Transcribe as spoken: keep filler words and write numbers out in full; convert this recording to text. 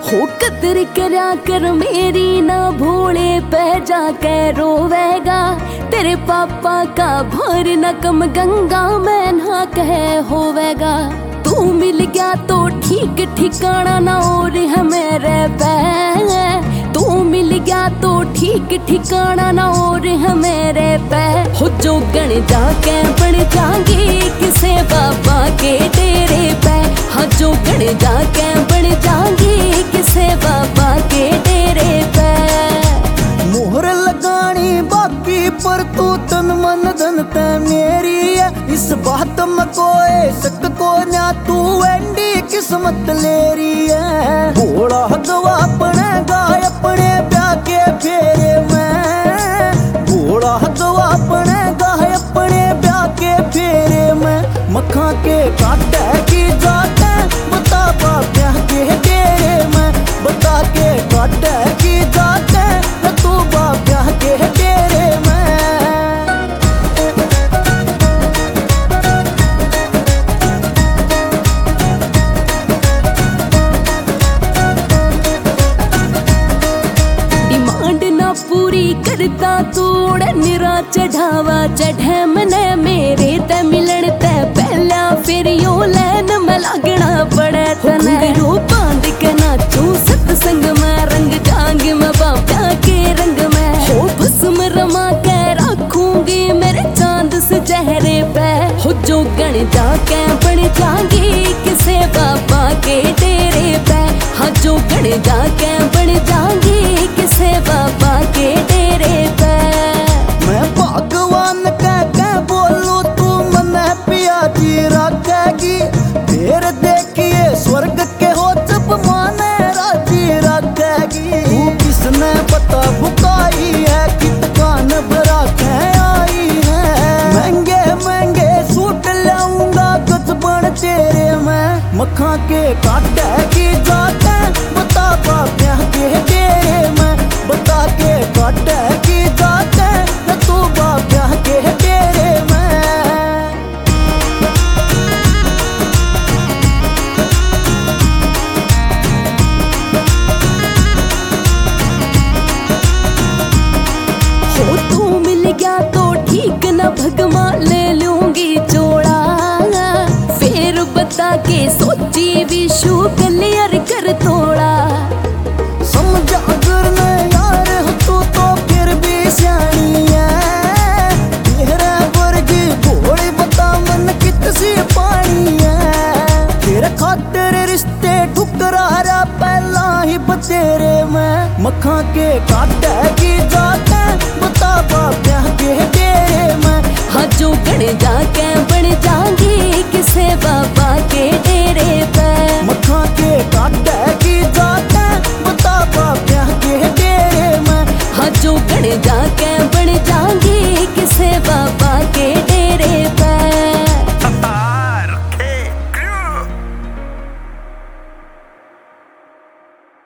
हो कदर करया कर मेरी ना भोले पे जाके रोवेगा। तेरे पापा का भर न कम गंगा में ना कह होवेगा। तू मिल गया तो ठीक ठिकाना ना और है मेरे पे। तू मिल गया तो ठीक ठिकाना ना और है मेरे पे। हो जो गण जाके बन जाएंगे किसे बाबा के डेरे पे। हाँ जो गण जाके बन जाएंगे किसे बाबा के डेरे पे। मोहर लगानी बाकी पर तू तन मन धन ते मेरी है। इस बात में कोई शक को ना तू एंडी किस्मत लेरी है। भोला हगवा अपने गाय अपने प्या के फेरे में। भोला हगवा अपने गाय अपने प्या के फेरे में। मखा के काटे की जाते बता बाब्या के डेरे में। बता के काटे की जाते तू बाब्या के डेरे में। डिमांड ना पूरी करता तोड़ निरा चढ़ावा चढ़े मने मेरे ते मिलन ते पहला फिर यो लैन में लगना पड़े तने। रो बांध के नाचू सत्संग में रंग जांग में बाबा के रंग में। हो भस्म रमा के रखूंगी मेरे चांद से चेहरे पे। हो जो गण जाके बन जाएंगे किसे बाबा के डेरे पे। हाँ जो गण जाके बन जाएंगे किसे बाबा के डेरे पे। मैं भगवान कह के बोलूं तू मने पिया जी रखेगी। फिर देखिए स्वर्ग के हो जब माने राजी रखेगी। तू किसने पता बुकाई है कित कान भरा के आई है। महंगे महंगे सूट लाऊंगा कुछ बन तेरे में। मखा के काटे की जाते बता बाब्या के डेरे में। बता के काटे की जाते तू बाब्या के डेरे में। हो तू मिल गया तो ठीक न भगवा ले लूंगी जोड़ा। फिर बता के सोची विशु क्लियर कर थोड़ा। समझ अगर न यार हो तू तो फिर भी सियानी है। तेरे वर्गी भोली बता मन कितसी पानी है। तेरे खातिर रिश्ते ठुकरा रहा पहला ही बतेरे में। मखा के काटे की जाते बता बाब्या के डेरे में। हाँ जो गण जाके बन